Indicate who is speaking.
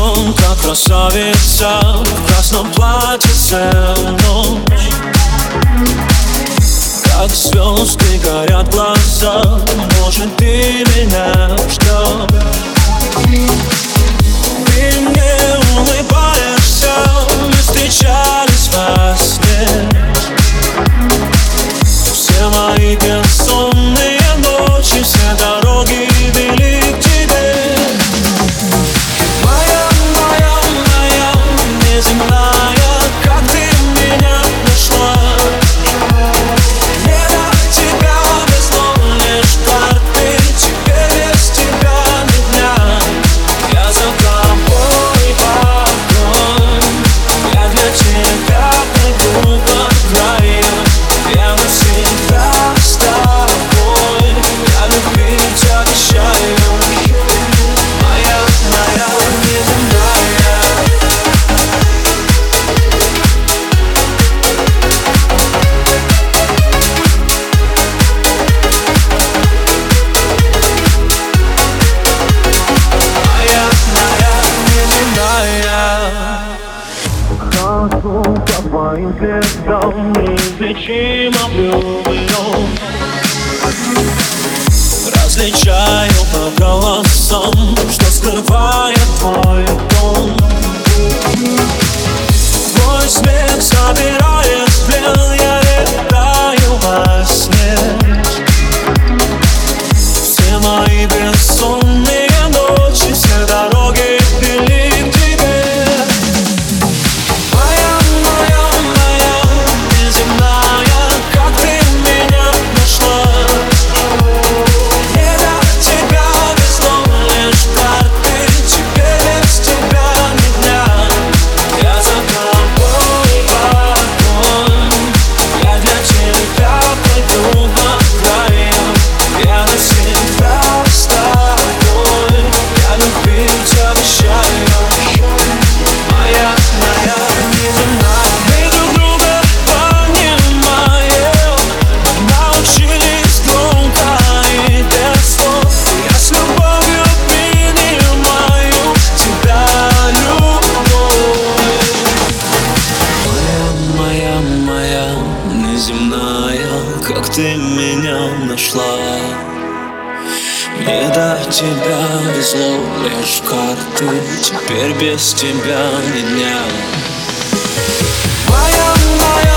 Speaker 1: девчонка, красавица в красном платье целую ночь. Как звезды горят глаза, может, ты меня ждешь. Ты мне улыбаешься, мы встречались во сне. Все мои бессонные ночи, все дороги вели к тебе. Моя, моя, моя неземная, как ты меня нашла. Не до тебя везло лишь карты, теперь без тебя ни дня. Я за тобой погонь, я для тебя пойду по краю. Я навсегда с тобой, я любить обещаю. Моя, моя неземная. Моя, моя неземная. Хожу по твоим следам, неизлечимо влюблен. Различаю по голосам, что скрывает твой тон. Твой смех собирает в плен, я летаю во сне. Все мои бессонные ночи, все дороги вели к тебе. Моя, моя, моя неземная, как ты меня нашла. Не до тебя везло лишь карты, теперь без тебя ни дня. Я за тобой погонь, я для тебя пойду по краю. Я навсегда с тобой, я любить обещаю. Моя, моя неземная. Мы друг друга понимаем, научились громко и без слов. Я с любовью принимаю тебя, любовь. Моя, моя, моя неземная, как ты меня нашла. Не до тебя везло лишь карты, теперь без тебя ни дня. Моя, моя